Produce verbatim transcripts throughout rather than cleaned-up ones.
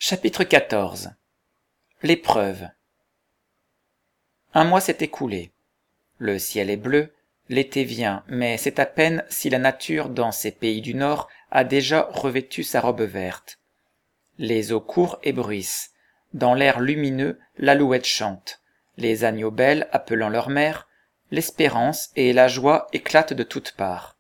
Chapitre quatorze. L'épreuve. Un mois s'est écoulé. Le ciel est bleu, l'été vient, mais c'est à peine si la nature, dans ces pays du Nord, a déjà revêtu sa robe verte. Les eaux courent et bruissent. Dans l'air lumineux, l'alouette chante. Les agneaux bêlent appelant leur mère. L'espérance et la joie éclatent de toutes parts.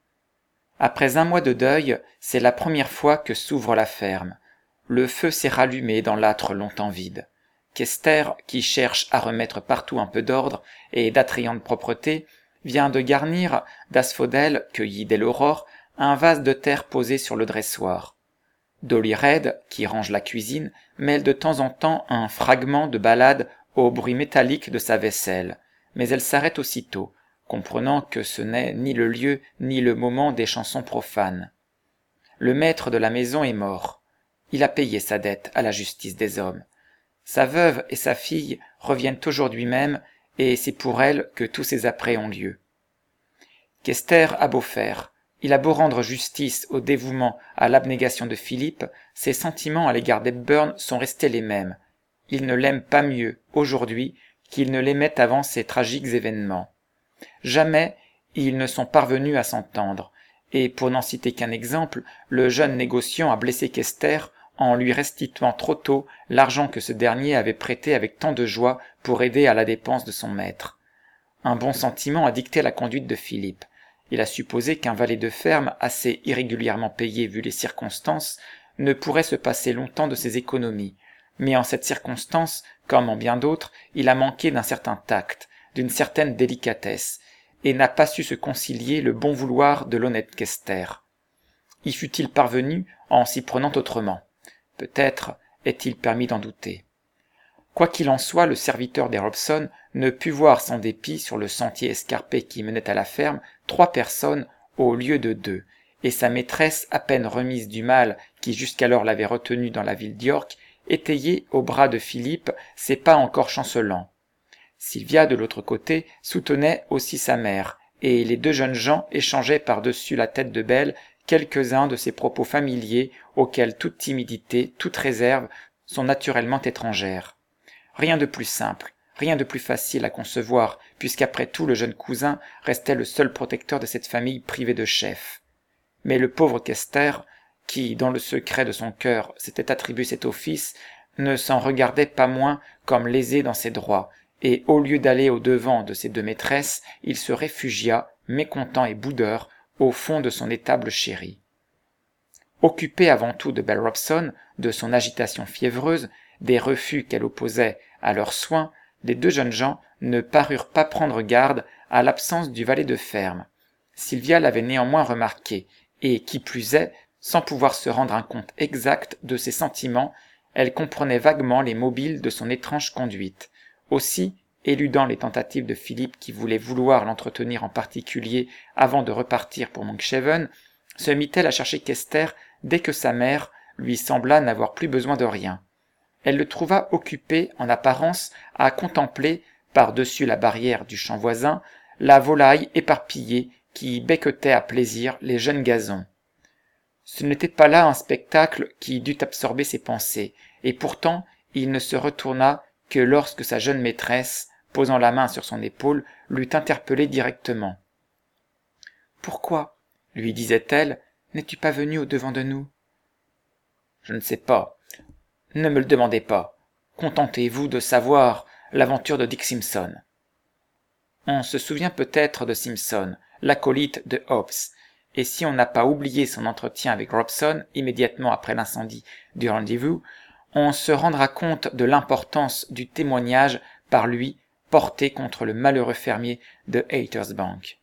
Après un mois de deuil, c'est la première fois que s'ouvre la ferme. Le feu s'est rallumé dans l'âtre longtemps vide. Kester, qui cherche à remettre partout un peu d'ordre et d'attrayante propreté, vient de garnir d'asphodèles cueillis dès l'aurore un vase de terre posé sur le dressoir. Dolly Red, qui range la cuisine, mêle de temps en temps un fragment de ballade au bruit métallique de sa vaisselle, mais elle s'arrête aussitôt, comprenant que ce n'est ni le lieu ni le moment des chansons profanes. Le maître de la maison est mort. Il a payé sa dette à la justice des hommes. Sa veuve et sa fille reviennent aujourd'hui même, et c'est pour elles que tous ces apprêts ont lieu. Kester a beau faire, il a beau rendre justice au dévouement, à l'abnégation de Philippe, ses sentiments à l'égard d'Hepburn sont restés les mêmes. Il ne l'aime pas mieux, aujourd'hui, qu'il ne l'aimait avant ces tragiques événements. Jamais ils ne sont parvenus à s'entendre, et pour n'en citer qu'un exemple, le jeune négociant a blessé Kester en lui restituant trop tôt l'argent que ce dernier avait prêté avec tant de joie pour aider à la dépense de son maître. Un bon sentiment a dicté la conduite de Philippe. Il a supposé qu'un valet de ferme, assez irrégulièrement payé vu les circonstances, ne pourrait se passer longtemps de ses économies, mais en cette circonstance, comme en bien d'autres, il a manqué d'un certain tact, d'une certaine délicatesse, et n'a pas su se concilier le bon vouloir de l'honnête Kester. Y fût-il parvenu en s'y prenant autrement? Peut-être est-il permis d'en douter. Quoi qu'il en soit, le serviteur des Robson ne put voir sans dépit sur le sentier escarpé qui menait à la ferme trois personnes au lieu de deux, et sa maîtresse, à peine remise du mal qui jusqu'alors l'avait retenue dans la ville d'York, étayait au bras de Philippe ses pas encore chancelants. Sylvia, de l'autre côté, soutenait aussi sa mère, et les deux jeunes gens échangeaient par-dessus la tête de Belle quelques-uns de ces propos familiers auxquels toute timidité, toute réserve sont naturellement étrangères. Rien de plus simple, rien de plus facile à concevoir, puisqu'après tout le jeune cousin restait le seul protecteur de cette famille privée de chef. Mais le pauvre Kester, qui, dans le secret de son cœur, s'était attribué cet office, ne s'en regardait pas moins comme lésé dans ses droits, et au lieu d'aller au-devant de ses deux maîtresses, il se réfugia, mécontent et boudeur, au fond de son étable chérie. Occupé avant tout de Belle Robson, de son agitation fiévreuse, des refus qu'elle opposait à leurs soins, les deux jeunes gens ne parurent pas prendre garde à l'absence du valet de ferme. Sylvia l'avait néanmoins remarqué, et qui plus est, sans pouvoir se rendre un compte exact de ses sentiments, elle comprenait vaguement les mobiles de son étrange conduite. Aussi, éludant les tentatives de Philippe qui voulait vouloir l'entretenir en particulier avant de repartir pour Monkshaven, se mit-elle à chercher Kester dès que sa mère lui sembla n'avoir plus besoin de rien. Elle le trouva occupé, en apparence, à contempler, par-dessus la barrière du champ voisin, la volaille éparpillée qui becquetait à plaisir les jeunes gazons. Ce n'était pas là un spectacle qui dût absorber ses pensées, et pourtant il ne se retourna que lorsque sa jeune maîtresse, posant la main sur son épaule, l'eut interpellé directement. « Pourquoi, lui disait-elle, n'es-tu pas venu au-devant de nous ?»« Je ne sais pas. Ne me le demandez pas. Contentez-vous de savoir l'aventure de Dick Simpson. » On se souvient peut-être de Simpson, l'acolyte de Hobbes, et si on n'a pas oublié son entretien avec Robson immédiatement après l'incendie du Rendez-vous, on se rendra compte de l'importance du témoignage par lui porté contre le malheureux fermier de Haytersbank.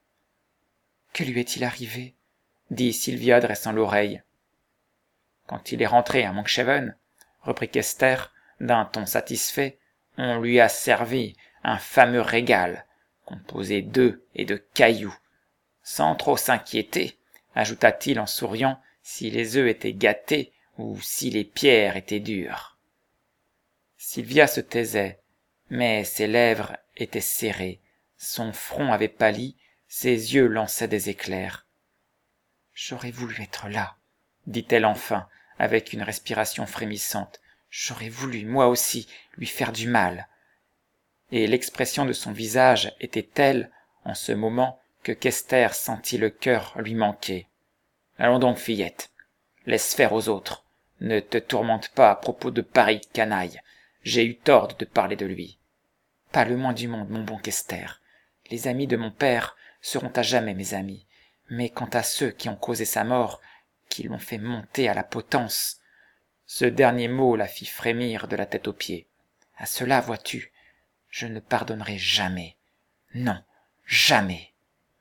« Que lui est-il arrivé ?» dit Sylvia dressant l'oreille. « Quand il est rentré à Monkshaven, reprit Kester d'un ton satisfait, on lui a servi un fameux régal, composé d'œufs et de cailloux. Sans trop s'inquiéter, ajouta-t-il en souriant, si les œufs étaient gâtés ou si les pierres étaient dures. » Sylvia se taisait, mais ses lèvres étaient serrées, son front avait pâli, ses yeux lançaient des éclairs. « J'aurais voulu être là, dit-elle enfin, avec une respiration frémissante. « J'aurais voulu, moi aussi, lui faire du mal. » Et l'expression de son visage était telle, en ce moment, que qu'Esther sentit le cœur lui manquer. « Allons donc, fillette, laisse faire aux autres. Ne te tourmente pas à propos de pareille canaille. J'ai eu tort de te parler de lui. »« Pas le moins du monde, mon bon qu'Esther. Les amis de mon père seront à jamais mes amis. Mais quant à ceux qui ont causé sa mort, qui l'ont fait monter à la potence... » Ce dernier mot la fit frémir de la tête aux pieds. « À cela, vois-tu, je ne pardonnerai jamais. Non, jamais. »«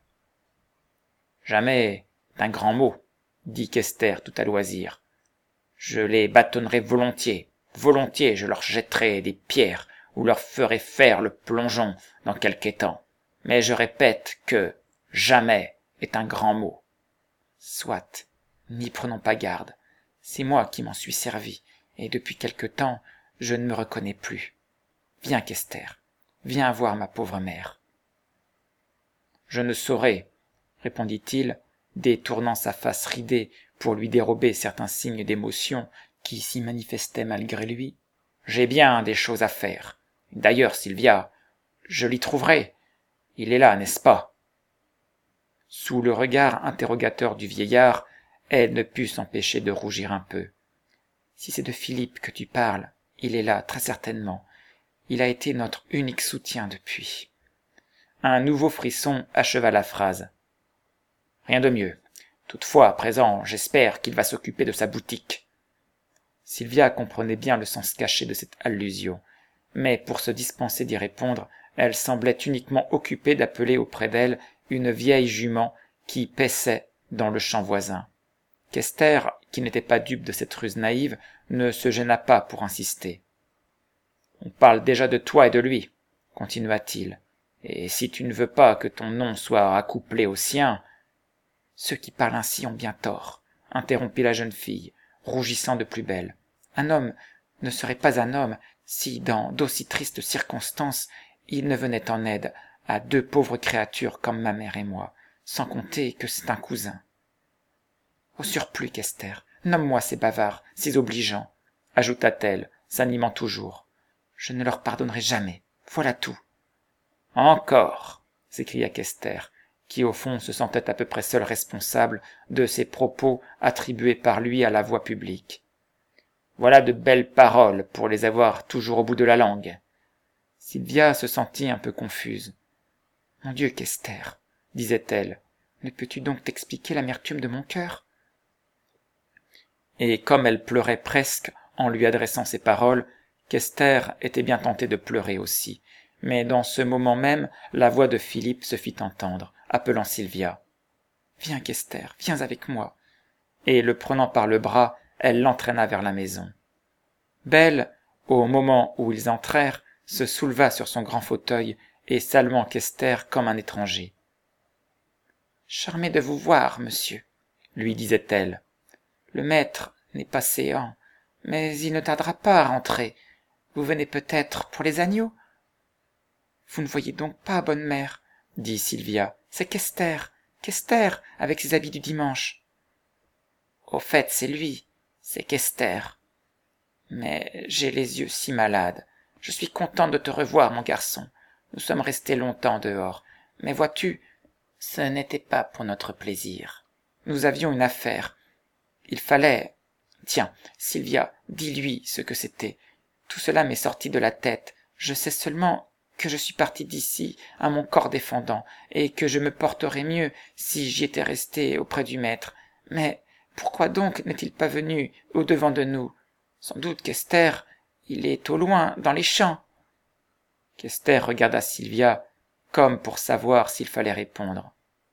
Jamais est un grand mot, » dit qu'Esther tout à loisir. « Je les bâtonnerai volontiers, volontiers je leur jetterai des pierres ou leur ferai faire le plongeon dans quelque étang. Mais je répète que jamais est un grand mot. » Soit, n'y prenons pas garde. C'est moi qui m'en suis servi, et depuis quelque temps, je ne me reconnais plus. Viens, qu'Esther, viens voir ma pauvre mère. « Je ne saurais, » répondit-il, détournant sa face ridée pour lui dérober certains signes d'émotion qui s'y manifestaient malgré lui. « J'ai bien des choses à faire. D'ailleurs, Sylvia, je l'y trouverai. Il est là, n'est-ce pas ?» Sous le regard interrogateur du vieillard, elle ne put s'empêcher de rougir un peu. « Si c'est de Philippe que tu parles, il est là, très certainement. Il a été notre unique soutien depuis. » Un nouveau frisson acheva la phrase. « Rien de mieux. Toutefois, à présent, j'espère qu'il va s'occuper de sa boutique. » Sylvia comprenait bien le sens caché de cette allusion, mais pour se dispenser d'y répondre, elle semblait uniquement occupée d'appeler auprès d'elle une vieille jument qui paissait dans le champ voisin. Qu'Esther, qui n'était pas dupe de cette ruse naïve, ne se gêna pas pour insister. « On parle déjà de toi et de lui, » continua-t-il, « et si tu ne veux pas que ton nom soit accouplé au sien... » « Ceux qui parlent ainsi ont bien tort, » interrompit la jeune fille, rougissant de plus belle. « Un homme ne serait pas un homme si, dans d'aussi tristes circonstances, il ne venait en aide à deux pauvres créatures comme ma mère et moi, sans compter que c'est un cousin. » « Au surplus, qu'Esther, nomme-moi ces bavards, ces obligeants, » ajouta-t-elle, s'animant toujours. « Je ne leur pardonnerai jamais, voilà tout. »« Encore !» s'écria qu'Esther, qui au fond se sentait à peu près seule responsable de ces propos attribués par lui à la voix publique. « Voilà de belles paroles pour les avoir toujours au bout de la langue. » Sylvia se sentit un peu confuse. « Mon Dieu, qu'Esther, disait-elle, ne peux-tu donc t'expliquer l'amertume de mon cœur ?» Et comme elle pleurait presque en lui adressant ces paroles, qu'Esther était bien tentée de pleurer aussi. Mais dans ce moment même, la voix de Philippe se fit entendre, appelant Sylvia. « Viens, qu'Esther, viens avec moi. » Et le prenant par le bras, elle l'entraîna vers la maison. Belle, au moment où ils entrèrent, se souleva sur son grand fauteuil et saluant qu'Esther comme un étranger. « Charmée de vous voir, monsieur, » lui disait-elle. « Le maître n'est pas séant, mais il ne tardera pas à rentrer. Vous venez peut-être pour les agneaux ?»« Vous ne voyez donc pas, bonne mère, » dit Sylvia. « C'est qu'Esther, qu'Esther, avec ses habits du dimanche. »« Au fait, c'est lui, c'est qu'Esther. Mais j'ai les yeux si malades. Je suis contente de te revoir, mon garçon. Nous sommes restés longtemps dehors, mais vois-tu, ce n'était pas pour notre plaisir. Nous avions une affaire. Il fallait... Tiens, Sylvia, dis-lui ce que c'était. Tout cela m'est sorti de la tête. Je sais seulement que je suis partie d'ici à mon corps défendant, et que je me porterais mieux si j'y étais restée auprès du maître. Mais pourquoi donc n'est-il pas venu au-devant de nous? Sans doute qu'Esther, il est au loin, dans les champs. » Qu'Esther regarda Sylvia, comme pour savoir s'il fallait répondre.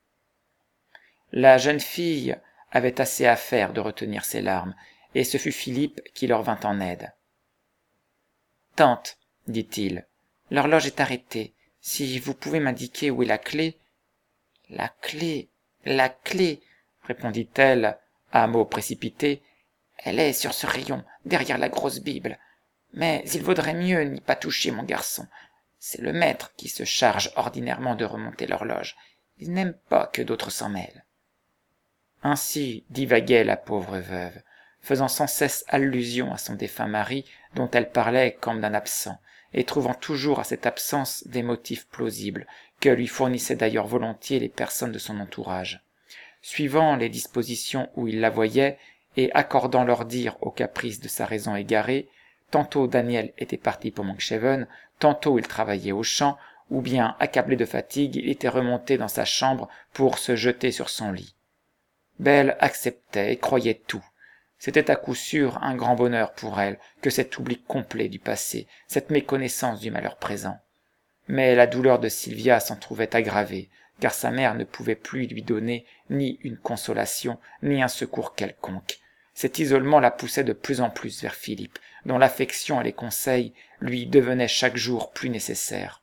La jeune fille avait assez à faire de retenir ses larmes, et ce fut Philippe qui leur vint en aide. « Tante, dit-il, l'horloge est arrêtée. Si vous pouvez m'indiquer où est la clé... »« La clé, la clé, répondit-elle, à mots précipités. Elle est sur ce rayon, derrière la grosse Bible. Mais il vaudrait mieux n'y pas toucher, mon garçon. C'est le maître qui se charge ordinairement de remonter l'horloge. Il n'aime pas que d'autres s'en mêlent. » Ainsi divaguait la pauvre veuve, faisant sans cesse allusion à son défunt mari, dont elle parlait comme d'un absent, et trouvant toujours à cette absence des motifs plausibles, que lui fournissaient d'ailleurs volontiers les personnes de son entourage. Suivant les dispositions où il la voyait, et accordant leur dire aux caprices de sa raison égarée, tantôt Daniel était parti pour Monkshaven, tantôt il travaillait aux champs, ou bien, accablé de fatigue, il était remonté dans sa chambre pour se jeter sur son lit. Belle acceptait et croyait tout. C'était à coup sûr un grand bonheur pour elle que cet oubli complet du passé, cette méconnaissance du malheur présent. Mais la douleur de Sylvia s'en trouvait aggravée, car sa mère ne pouvait plus lui donner ni une consolation, ni un secours quelconque. Cet isolement la poussait de plus en plus vers Philippe, dont l'affection et les conseils lui devenaient chaque jour plus nécessaires.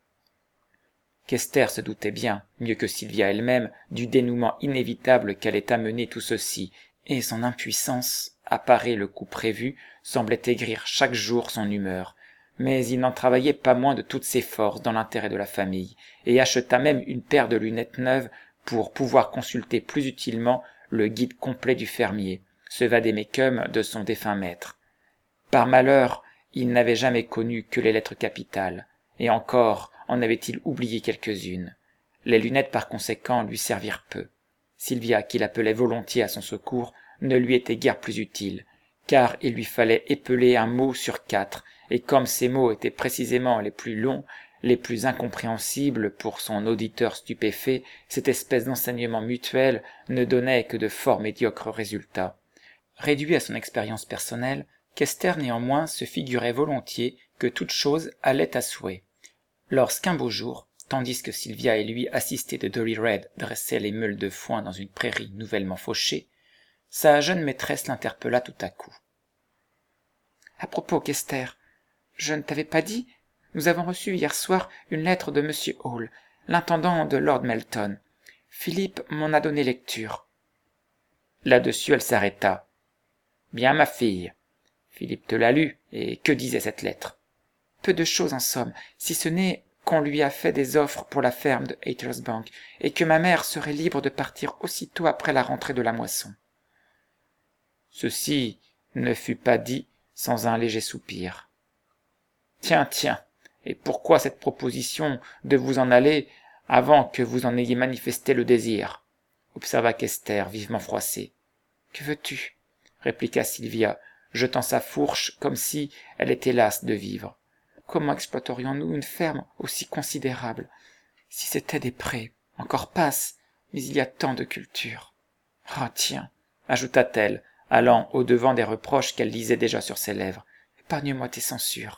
Qu'Esther se doutait bien, mieux que Sylvia elle-même, du dénouement inévitable qu'allait amener tout ceci, et son impuissance, à parer le coup prévu, semblait aigrir chaque jour son humeur. Mais il n'en travaillait pas moins de toutes ses forces dans l'intérêt de la famille, et acheta même une paire de lunettes neuves pour pouvoir consulter plus utilement le guide complet du fermier, ce vade-mecum de son défunt maître. Par malheur, il n'avait jamais connu que les lettres capitales, et encore en avait-il oublié quelques-unes. Les lunettes par conséquent lui servirent peu. Sylvia, qui l'appelait volontiers à son secours, ne lui était guère plus utile, car il lui fallait épeler un mot sur quatre, et comme ces mots étaient précisément les plus longs, les plus incompréhensibles pour son auditeur stupéfait, cette espèce d'enseignement mutuel ne donnait que de fort médiocres résultats. Réduit à son expérience personnelle, qu'Esther néanmoins se figurait volontiers que toute chose allait à souhait. Lorsqu'un beau jour, tandis que Sylvia et lui assistaient de Dolly Red dresser les meules de foin dans une prairie nouvellement fauchée, sa jeune maîtresse l'interpella tout à coup. « À propos, qu'Esther, je ne t'avais pas dit, nous avons reçu hier soir une lettre de monsieur Hall, l'intendant de Lord Melton. Philippe m'en a donné lecture. » Là-dessus elle s'arrêta. « Bien, ma fille, Philippe te l'a lu, et que disait cette lettre ?»« Peu de choses en somme, si ce n'est qu'on lui a fait des offres pour la ferme de Haytersbank, et que ma mère serait libre de partir aussitôt après la rentrée de la moisson. » Ceci ne fut pas dit sans un léger soupir. « Tiens, tiens, et pourquoi cette proposition de vous en aller avant que vous en ayez manifesté le désir ?» observa qu'Esther, vivement froissée. « Que veux-tu » répliqua Sylvia, jetant sa fourche comme si elle était lasse de vivre. « Comment exploiterions-nous une ferme aussi considérable? Si c'était des prés, encore passe, mais il y a tant de culture. Ah tiens, ajouta-t-elle, allant au-devant des reproches qu'elle lisait déjà sur ses lèvres, épargne-moi tes censures.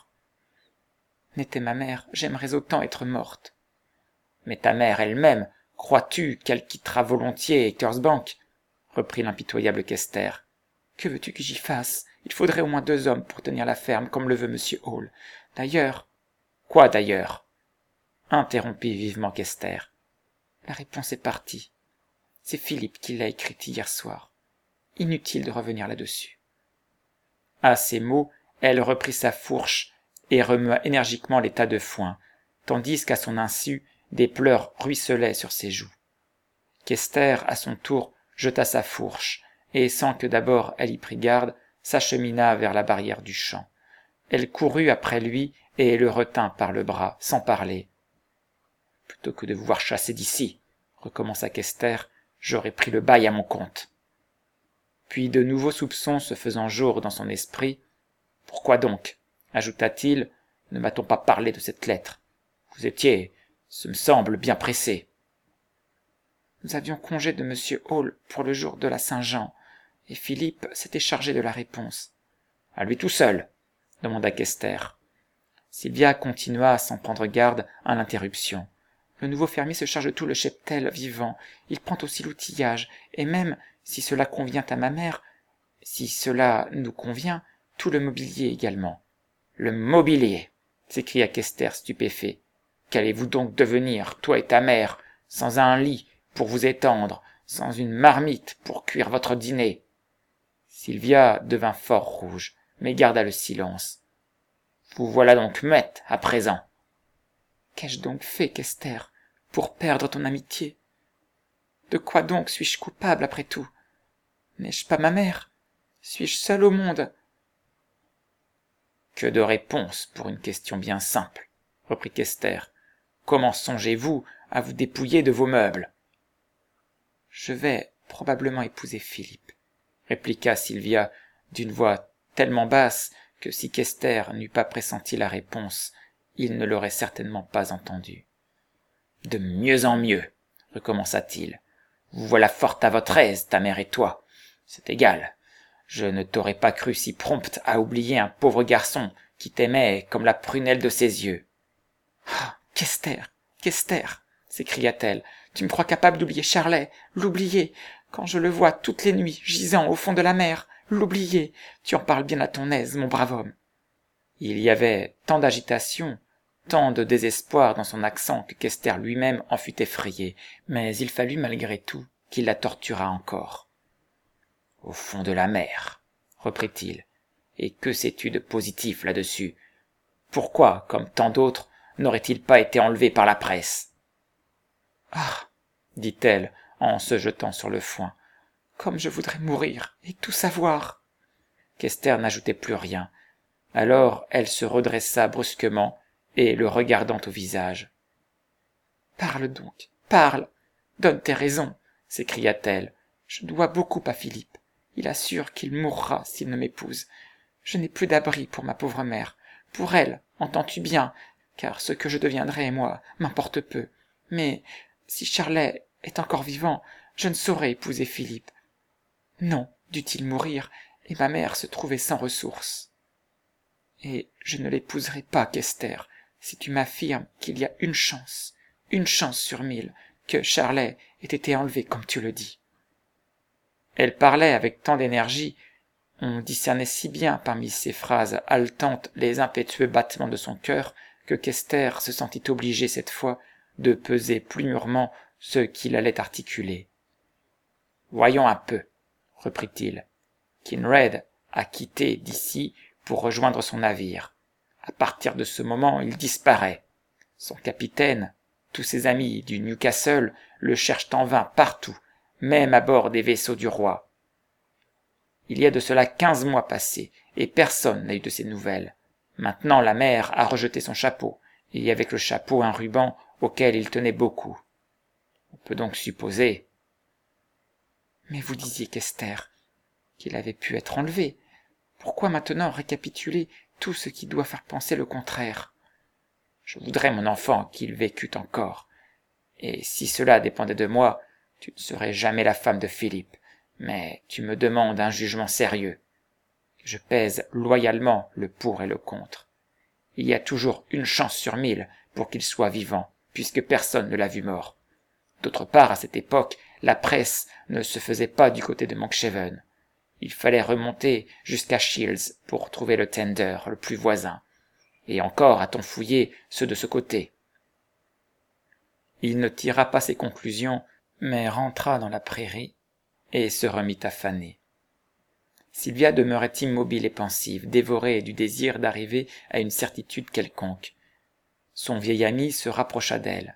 N'était ma mère, j'aimerais autant être morte. Mais ta mère elle-même, crois-tu qu'elle quittera volontiers Haytersbank? Reprit l'impitoyable qu'Esther. Que veux-tu que j'y fasse? Il faudrait au moins deux hommes pour tenir la ferme, comme le veut monsieur Hall. D'ailleurs... Quoi d'ailleurs? Interrompit vivement qu'Esther. La réponse est partie. C'est Philippe qui l'a écrite hier soir. Inutile de revenir là-dessus. À ces mots, elle reprit sa fourche et remua énergiquement les tas de foin, tandis qu'à son insu, des pleurs ruisselaient sur ses joues. Qu'Esther, à son tour, jeta sa fourche, et sans que d'abord elle y prît garde, s'achemina vers la barrière du champ. Elle courut après lui et le retint par le bras, sans parler. « Plutôt que de vous voir chasser d'ici, » recommença qu'Esther, « j'aurais pris le bail à mon compte. » Puis de nouveaux soupçons se faisant jour dans son esprit, « Pourquoi donc, ajouta-t-il, ne m'a-t-on pas parlé de cette lettre? Vous étiez, ce me semble, bien pressé. » Nous avions congé de monsieur Hall pour le jour de la Saint-Jean, et Philippe s'était chargé de la réponse. « À lui tout seul ?» demanda qu'Esther. Sylvia continua sans prendre garde à l'interruption. « Le nouveau fermier se charge de tout le cheptel vivant, il prend aussi l'outillage, et même, si cela convient à ma mère, si cela nous convient, tout le mobilier également. »« Le mobilier !» s'écria qu'Esther stupéfait. « Qu'allez-vous donc devenir, toi et ta mère, sans un lit pour vous étendre, sans une marmite pour cuire votre dîner ?» Sylvia devint fort rouge, mais garda le silence. « Vous voilà donc muette, à présent. » « Qu'ai-je donc fait, qu'Esther, pour perdre ton amitié? De quoi donc suis-je coupable, après tout? N'ai-je pas ma mère? Suis-je seule au monde ? Que de réponses pour une question bien simple, reprit Kester. Comment songez-vous à vous dépouiller de vos meubles ? Je vais probablement épouser Philippe, répliqua Sylvia d'une voix tellement basse que si Kester n'eût pas pressenti la réponse, il ne l'aurait certainement pas entendue. De mieux en mieux, recommença-t-il. Vous voilà fort à votre aise, ta mère et toi. C'est égal. Je ne t'aurais pas cru si prompte à oublier un pauvre garçon qui t'aimait comme la prunelle de ses yeux. Ah, Kester, Kester, s'écria-t-elle, tu me crois capable d'oublier Charlet, l'oublier, quand je le vois toutes les nuits gisant au fond de la mer, l'oublier, tu en parles bien à ton aise, mon brave homme. Il y avait tant d'agitation, tant de désespoir dans son accent que Kester lui-même en fut effrayé, mais il fallut malgré tout qu'il la torturât encore. « Au fond de la mer, » reprit-il, « et que sais-tu de positif là-dessus ? Pourquoi, comme tant d'autres, n'aurait-il pas été enlevé par la presse ? » « Ah » dit-elle en se jetant sur le foin, « comme je voudrais mourir et tout savoir !» Kester n'ajoutait plus rien. Alors elle se redressa brusquement et le regardant au visage. « Parle donc, parle, donne tes raisons, s'écria-t-elle. Je dois beaucoup à Philippe. Il assure qu'il mourra s'il ne m'épouse. Je n'ai plus d'abri pour ma pauvre mère. Pour elle, entends-tu bien, car ce que je deviendrai, moi, m'importe peu. Mais si Charlet est encore vivant, je ne saurais épouser Philippe. Non, dût-il mourir, et ma mère se trouver sans ressources. Et je ne l'épouserai pas, Kester, si tu m'affirmes qu'il y a une chance, une chance sur mille, que Charlet ait été enlevé comme tu le dis. » Elle parlait avec tant d'énergie, on discernait si bien parmi ces phrases haletantes les impétueux battements de son cœur, que Kester se sentit obligé cette fois de peser plus mûrement ce qu'il allait articuler. « Voyons un peu, » reprit-il. « Kinraid a quitté d'ici pour rejoindre son navire. À partir de ce moment, il disparaît. Son capitaine, tous ses amis du Newcastle le cherchent en vain partout, même à bord des vaisseaux du roi. Il y a de cela quinze mois passés, et personne n'a eu de ses nouvelles. Maintenant la mer a rejeté son chapeau, et avec le chapeau un ruban auquel il tenait beaucoup. On peut donc supposer... » « Mais vous disiez, Kester, qu'il avait pu être enlevé. Pourquoi maintenant récapituler tout ce qui doit faire penser le contraire ? Je voudrais, mon enfant, qu'il vécût encore. Et si cela dépendait de moi, tu ne serais jamais la femme de Philippe. Mais tu me demandes un jugement sérieux. Je pèse loyalement le pour et le contre. Il y a toujours une chance sur mille pour qu'il soit vivant, puisque personne ne l'a vu mort. D'autre part, à cette époque, la presse ne se faisait pas du côté de Monkshaven. Il fallait remonter jusqu'à Shields pour trouver le tender le plus voisin. Et encore a-t-on fouillé ceux de ce côté. Il ne tira pas ses conclusions, mais rentra dans la prairie et se remit à faner. Sylvia demeurait immobile et pensive, dévorée du désir d'arriver à une certitude quelconque. Son vieil ami se rapprocha d'elle.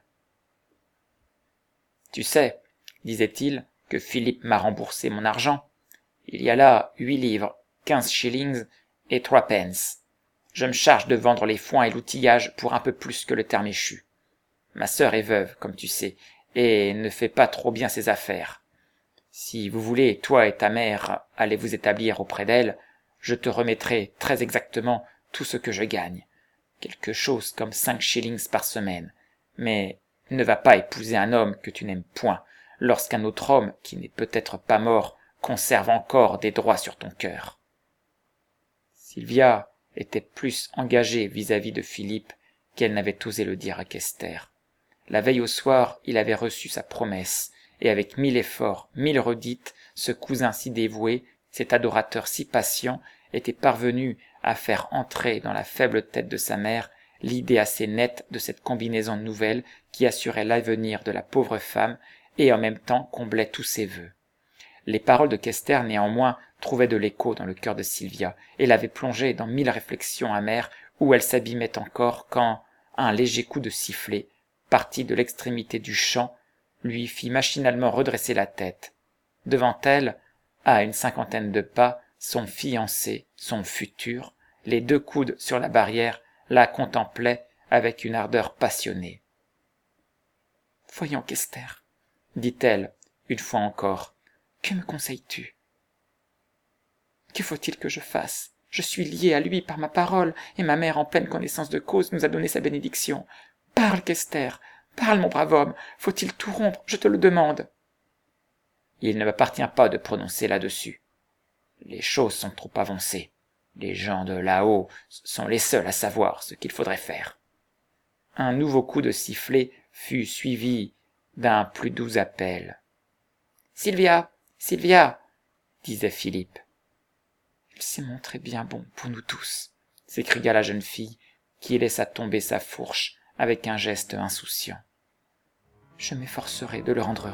« Tu sais, disait-il, que Philippe m'a remboursé mon argent. Il y a là huit livres, quinze shillings et trois pence. Je me charge de vendre les foins et l'outillage pour un peu plus que le terme échu. Ma sœur est veuve, comme tu sais, et ne fait pas trop bien ses affaires. Si vous voulez, toi et ta mère, aller vous établir auprès d'elle, je te remettrai très exactement tout ce que je gagne, quelque chose comme cinq shillings par semaine. Mais ne va pas épouser un homme que tu n'aimes point, lorsqu'un autre homme, qui n'est peut-être pas mort, conserve encore des droits sur ton cœur. » Sylvia était plus engagée vis-à-vis de Philippe qu'elle n'avait osé le dire à Kester. La veille au soir, il avait reçu sa promesse, et avec mille efforts, mille redites, ce cousin si dévoué, cet adorateur si patient, était parvenu à faire entrer dans la faible tête de sa mère l'idée assez nette de cette combinaison nouvelle qui assurait l'avenir de la pauvre femme et en même temps comblait tous ses vœux. Les paroles de Kester néanmoins trouvaient de l'écho dans le cœur de Sylvia et l'avaient plongée dans mille réflexions amères où elle s'abîmait encore quand un léger coup de sifflet, parti de l'extrémité du champ, lui fit machinalement redresser la tête. Devant elle, à une cinquantaine de pas, Son fiancé, son futur, les deux coudes sur la barrière, la contemplaient avec une ardeur passionnée. « Voyons, Qu'Esther, dit-elle, une fois encore, que me conseilles-tu ? Que faut-il que je fasse ? Je suis liée à lui par ma parole, et ma mère, en pleine connaissance de cause, nous a donné sa bénédiction. Parle, Qu'Esther, parle, mon brave homme, faut-il tout rompre, je te le demande ? Il ne m'appartient pas de prononcer là-dessus. Les choses sont trop avancées. Les gens de là-haut sont les seuls à savoir ce qu'il faudrait faire. Un nouveau coup de sifflet fut suivi d'un plus doux appel. « Sylvia, Sylvia !» disait Philippe. « Il s'est montré bien bon pour nous tous !» s'écria la jeune fille, qui laissa tomber sa fourche avec un geste insouciant. « Je m'efforcerai de le rendre heureux. »